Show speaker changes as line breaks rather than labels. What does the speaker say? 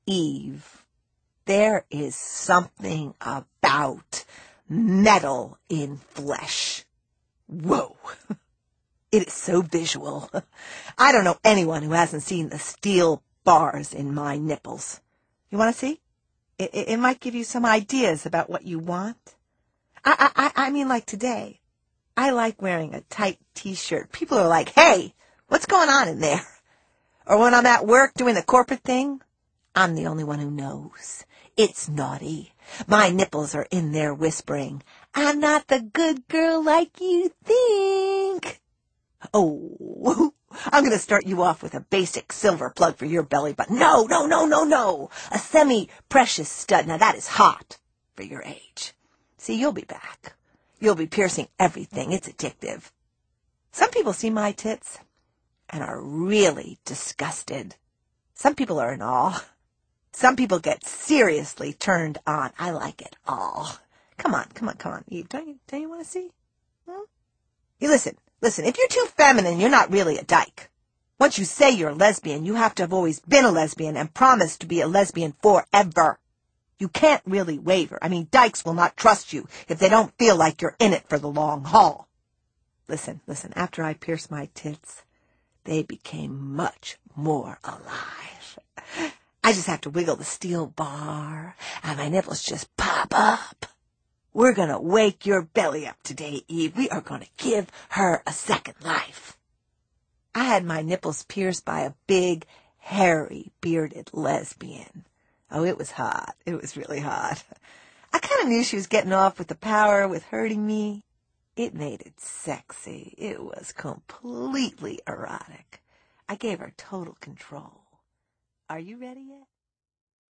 Eve, there is something about metal in flesh. Whoa! It is so visual. I don't know anyone who hasn't seen the steel bars in my nipples. You want to see? It might give you some ideas about what you want. I mean, like today. I like wearing a tight t-shirt. People are like, hey, what's going on in there? Or when I'm at work doing the corporate thing, I'm the only one who knows. It's naughty. My nipples are in there whispering, I'm not the good girl like you think. Oh, I'm going to start you off with a basic silver plug for your belly button. No. A semi-precious stud. Now that is hot for your age. See, you'll be back. You'll be piercing everything. It's addictive. Some people see my tits and are really disgusted. Some people are in awe. Some people get seriously turned on. I like it all. Come on, Eve. Don't you want to see? Hmm? You listen, if you're too feminine, you're not really a dyke. Once you say you're a lesbian, you have to have always been a lesbian and promised to be a lesbian forever. You can't really waver. I mean, dykes will not trust you if they don't feel like you're in it for the long haul. Listen, after I pierced my tits, they became much more alive. I just have to wiggle the steel bar, and my nipples just pop up. We're going to wake your belly up today, Eve. We are going to give her a second life. I had my nipples pierced by a big, hairy, bearded lesbian. Oh, it was hot. It was really hot. I kind of knew she was getting off with the power, with hurting me. It made it sexy. It was completely erotic. I gave her total control. Are you ready yet?